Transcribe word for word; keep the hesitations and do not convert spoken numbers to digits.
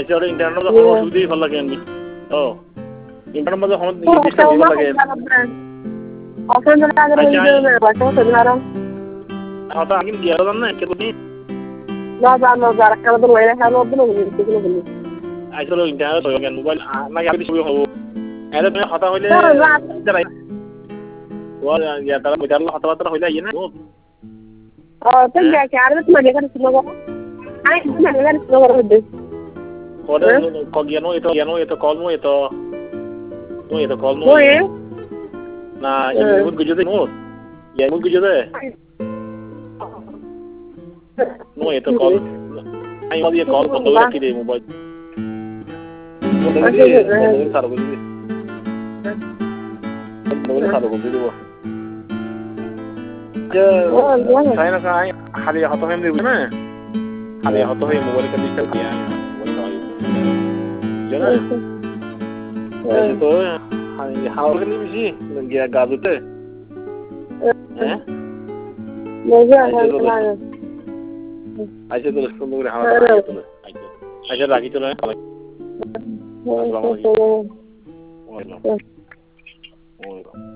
আইছে ওর ইন্টারনেট যখন অসুবিধাই ভালো লাগে আমি ও ইন্টারনেট মধ্যে হন নির্দিষ্ট ভালো লাগে অফেন না আগে হইছে বাসা সেনারাম হতা আগে গিয়া না কেবনি না জানো যারা কাল তো লইরা খালো দিন কিছু বলি আইছে ওর ইন্টারনেট হয়ে গেল মোবাইল না আমি ছবি হবো এর তুমি হতা হইলে দাঁড়াই ওর ইয়া তারা মিটারলো হতা হতা হইলে ইয়ে না ও তো যা কি আর তো মানে করে ছিল আই মানে করে ছিল করে Ora cogiano itu giano itu kolmu itu nu itu kolmu nah ibu kerja deh nu ya ibu kerja deh nu itu kol ayo dia kol foto lagi deh mobile foto lagi foto taruh lagi foto taruh lagi deh ya saya nak saya hari hatu hem deh mana hari hatu hem mobile kan bisa dia Jangan. ऐसे तो हाँ ये हाल के लिए भी जी गया गाज़ते हैं मुझे ऐसा ऐसे तो रस्तों में रहा है ऐसे ऐसे रागी तो नहीं है